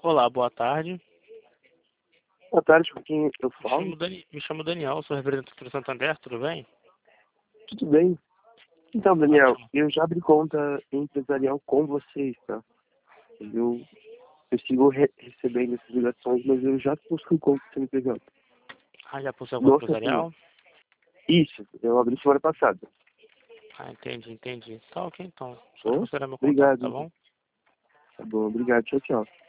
Olá, boa tarde. Boa tarde, com quem eu Me falo? chamo, me chamo Daniel, sou representante do Santander, tudo bem? Tudo bem? Então, Daniel, Ótimo. eu já abri conta empresarial com vocês, tá? Eu, eu sigo recebendo essas ligações, mas eu já possuo conta CNPJ. Ah, já possui conta No CNPJ. empresarial? Isso, eu abri semana passada. Ah, entendi. Tá ok, então. Só Bom, considerar meu contato, obrigado, tá então. bom? Tá bom, obrigado. Tchau, tchau.